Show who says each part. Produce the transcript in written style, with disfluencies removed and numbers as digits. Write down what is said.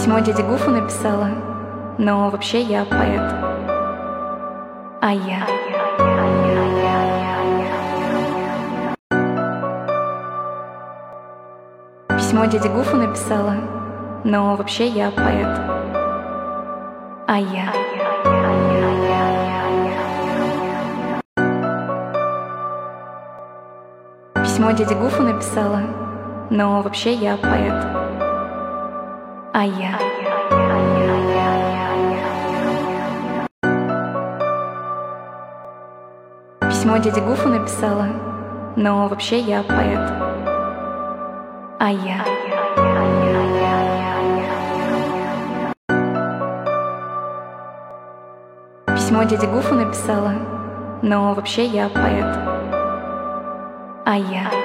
Speaker 1: Письмо дяде Гуфу написала, но вообще я поэт. А я. Письмо дяде Гуфу написала, но вообще я поэт. А я. Письмо дяде Гуфу написала, но вообще я поэт. А я. Письмо дяде Гуфу написала, но вообще я поэт. А я. Письмо дяде Гуфу написала, но вообще я поэт. А я.